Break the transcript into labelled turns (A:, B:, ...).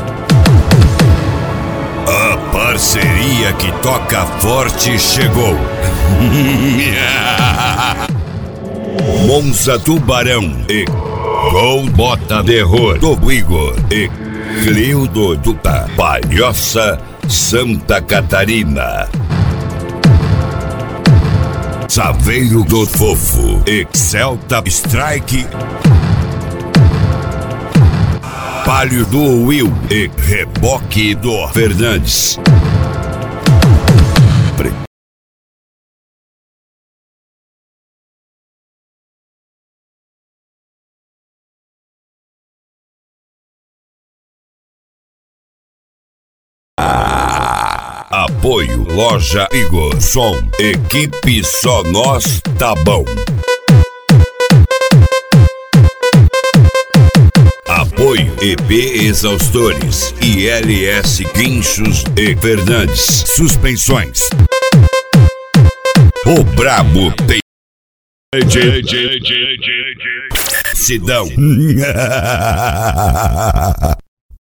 A: A parceria que toca forte chegou. Monza Tubarão e Gol Bota Terror do Igor e Cleudo Duta, Palhoça, Santa Catarina. Saveiro do Fofo e Celta Strike. Palio do Will e Reboque do Fernandes. Apoio Loja Igor Som, equipe Só Nós Tá Bom. Apoio EP Exaustores, ILS Guinchos e Fernandes Suspensões. O Brabo tem Sidão.